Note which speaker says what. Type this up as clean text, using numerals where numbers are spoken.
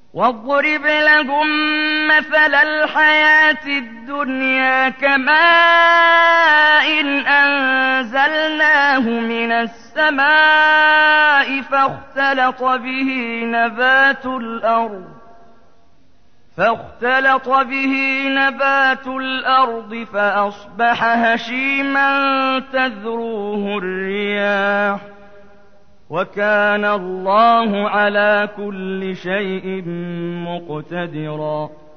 Speaker 1: واضرب لهم مثل الحياة الدنيا كماء أنزلناه من السماء فاختلط به نبات الأرض فأصبح هشيما تذروه الرياح وكان الله على كل شيء مقتدرا